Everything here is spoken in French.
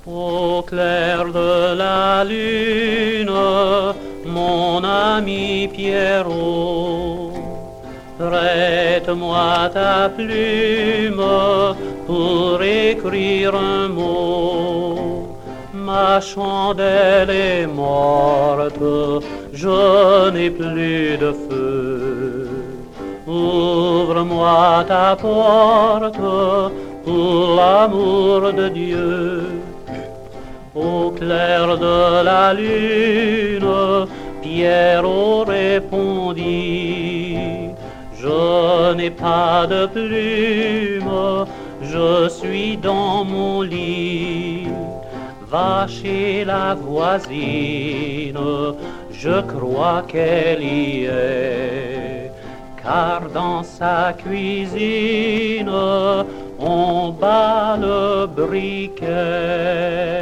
Au clair de la lune, mon ami Pierrot, prête-moi ta plume pour écrire un mot. Ma chandelle est morte, je n'ai plus de feu. Ouvre-moi ta porte pour l'amour de Dieu. Au clair de la lune, Pierrot répondit: je n'ai pas de plume, je suis dans mon lit. Va chez la voisine, je crois qu'elle y est, car dans sa cuisine, on bat le briquet.